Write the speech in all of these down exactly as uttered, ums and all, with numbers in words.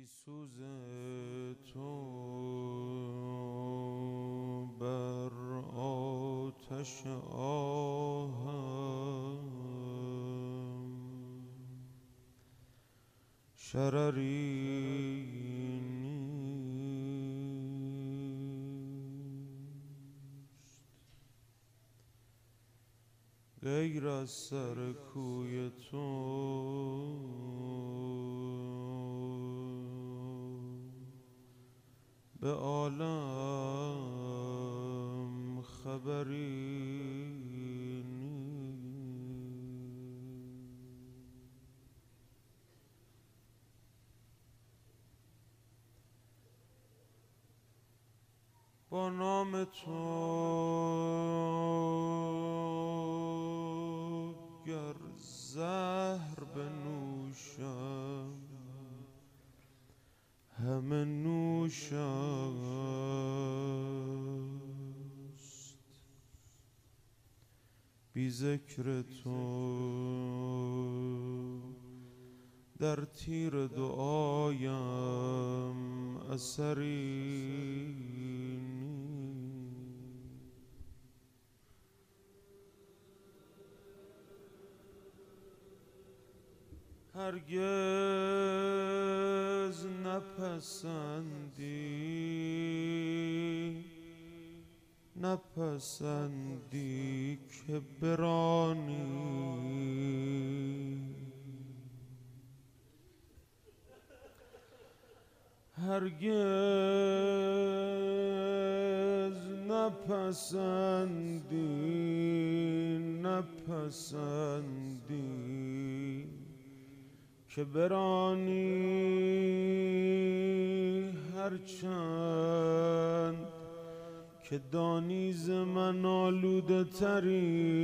سوز تو بر آتش آهم شرری نیست غیر از سر کوی تو به عالم خبری نیست. با نام تو گر زهر بنوشم همه نوش است. بی ذکر تو در تیر دعایم اثری هرگز نپسندی نپسندی که برانی هرگز نپسندی نپسندی که برانی هرچند که دانی ز من آلوده تری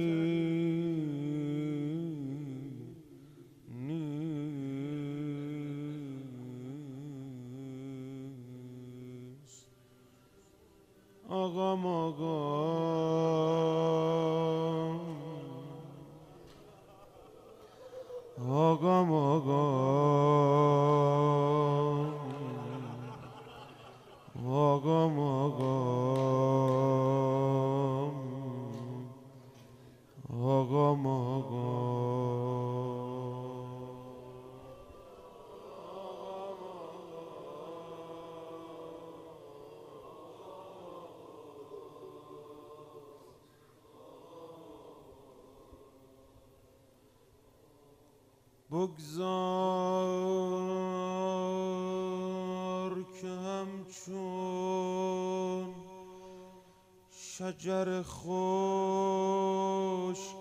نیست. آقام آقام آقام آقام آقام آقام آقام بگذار که همچون شجر خشک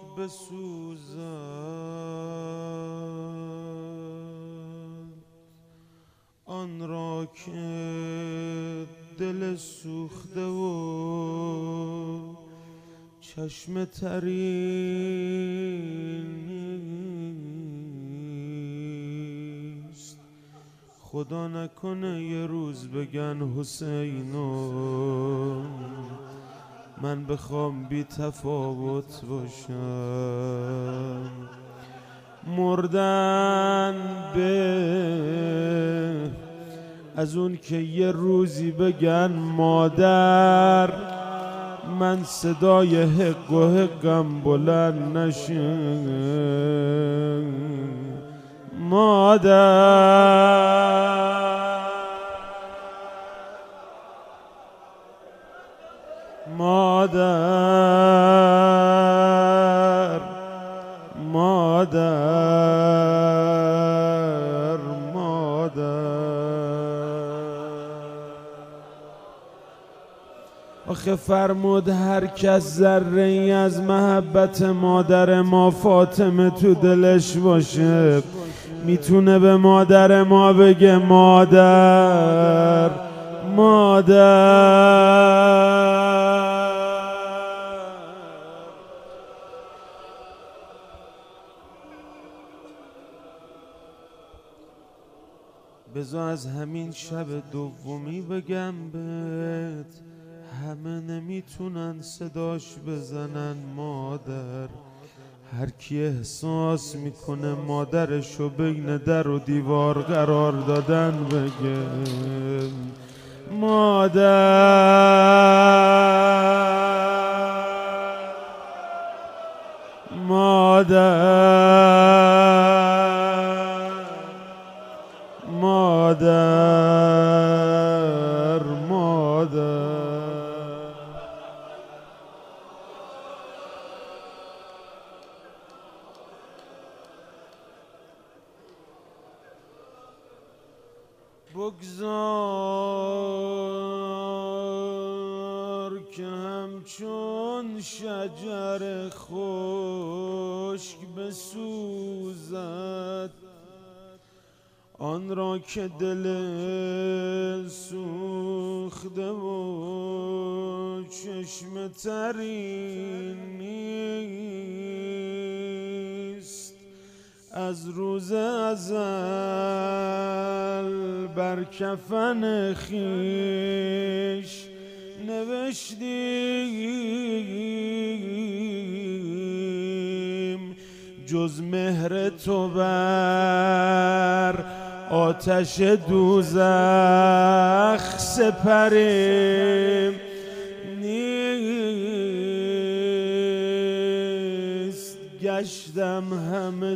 بسوزد آن را که دل سوخته و چشم تری نیست. خدا نکنه یه روز بگن حسینو من بخوام بی تفاوت باشم. مردن به از اون که یه روزی بگن مادر من صدای حق و حقم بلند نشه. مادر مادر مادر مادر آخه فرمود هر کس ذره ای از محبت مادر ما فاطمه تو دلش باشه میتونه به مادر ما بگه مادر مادر. بذار از همین شب دومی بگم بهت همه نمیتونن صداش بزنن مادر، هر کی احساس میکنه مادرشو بین در و دیوار قرار دادن بگه مادر مادر مادر مادر بگذار که همچون شجر خشک بسوزد آن را که دل سوخته و چشم تری نیست از روز ازل بر کفن خویش نوشتیم جز مهر تو بر آتش دوزخ سپریم نیست گشتم همه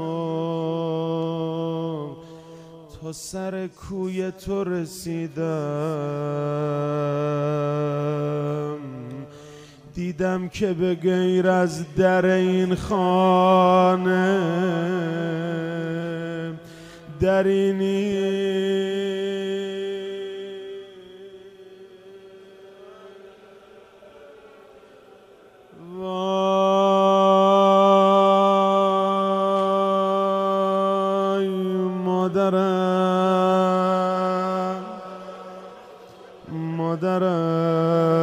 جا تا سر کوی تو رسیدم دیدم که به غیر از در این خانه دری نیست وای مادرم مادرم